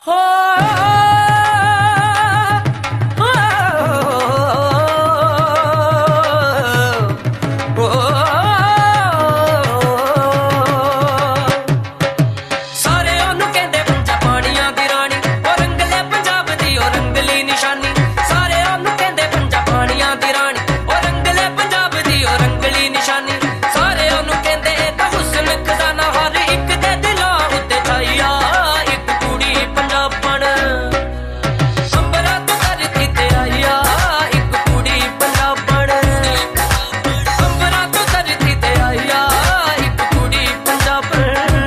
ਹੋ ਸਾਰੇ ਉਹਨੂੰ ਕਹਿੰਦੇ ਪੰਜਾ ਪਾਣੀਆਂ ਦੀ ਰਾਣੀ, ਉਹ ਰੰਗਲੇ ਪੰਜਾਬ ਦੀ ਉਹ ਰੰਗਲੀ ਨਿਸ਼ਾਨੀ। ਸਾਰੇ ਉਹਨੂੰ ਕਹਿੰਦੇ ਪੰਜਾ ਪਾਣੀਆਂ ਦੀ ਰਾਣੀ, ਉਹ ਰੰਗਲੇ ਪੰਜਾਬ ਦੀ ਉਹ ਰੰਗਲੀ ਨਿਸ਼ਾਨੀ। ਸਾਰੇ ਉਹਨੂੰ ਕਹਿੰਦੇ ਤਾਂ ਹੁਸਨ ਖਜ਼ਾਨਾ ਹਰ ਇੱਕ ਦੇ ਦਿਲਾਂ ਉੱਤੇ ਛਾਇਆ। ਇੱਕ ਕੁੜੀ ਪੰਜਾਬਣ ਅੰਬਰਾਂ ਤੋਂ ਧਰਤੀ ਤੇ ਆਇਆ, ਇੱਕ ਕੁੜੀ ਪੰਜਾਬਣ ਅੰਬਰਾਂ ਤੋਂ ਧਰਤੀ ਤੇ ਆਇਆ, ਇੱਕ ਕੁੜੀ ਪੰਜਾਬਣ।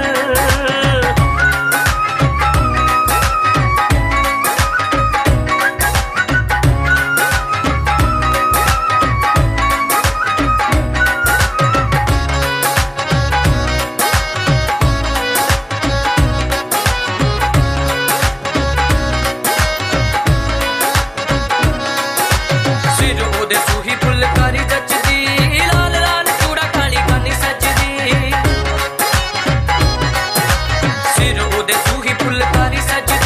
ਸਿਰ ਉਹਦੇ ਸੂਹੀ ਫੁਲਕਾਰੀ ਜੱਚਦੀ, ਲਾਲ ਲਾਲ ਚੂੜਾ ਕਾਲੀ ਕਾਨੀ ਸੱਜਦੀ। ਸਿਰ ਉਹਦੇ ਸੂਹੀ ਫੁਲਕਾਰੀ ਸੱਜਦੀ,